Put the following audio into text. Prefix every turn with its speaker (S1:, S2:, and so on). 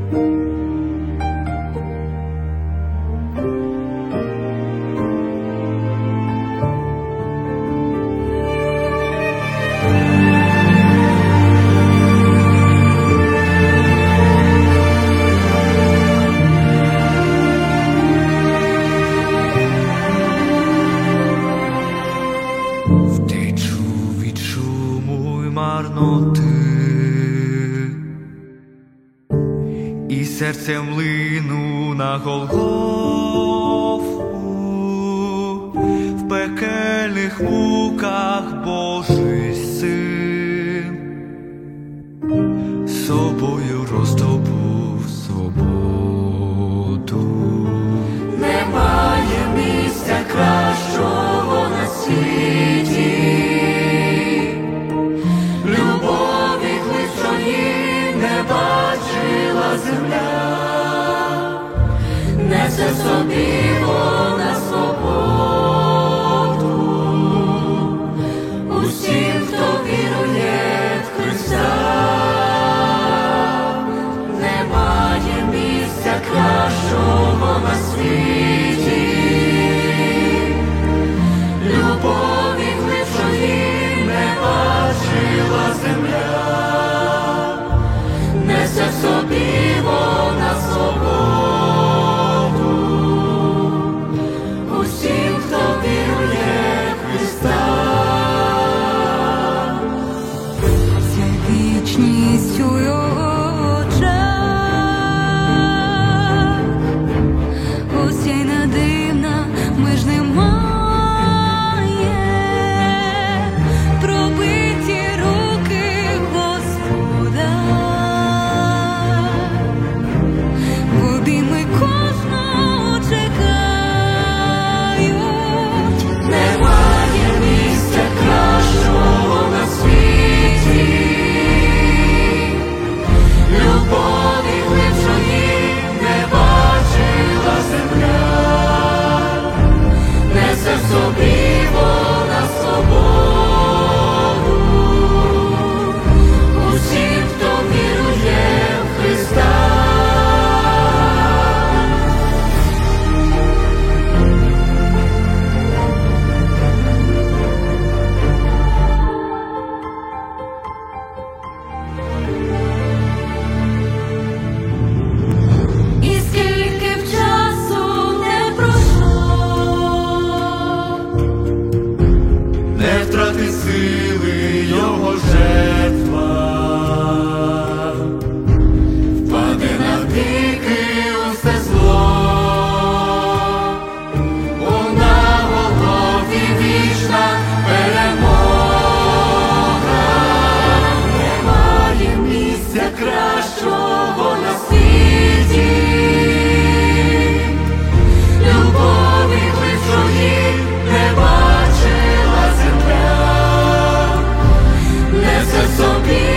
S1: Втечу від шуму й марноти, і серцем лину на Голгофу. В пекельних муках Божий Син собою роздобув свободу.
S2: Немає місця кращого на світі, любові глибшої не бачила земля, несе собі вона свободу усім, хто вірує в Христа. Немає місця кращого на світі, любові глибшої не бачила земля, несе в собі вона свободу усім, хто вірує в Христа.
S3: Вся вічність у його очах, осяйна дивна, меж немає, пробиті руки Господа, в обійми кожного чекають.
S2: Немає місця кращого на світі, любові глибшої не бачила земля, несе в собі вона свободу усім, хто вірує в Христа.
S3: І скільки б часу не пройшло,
S1: Не втрати сили його жертва, впаде навіки усе зло. На Голгофі вічна перемога.
S2: Немає місця кращого на світі, любові глибшої не бачила земля, несе в собі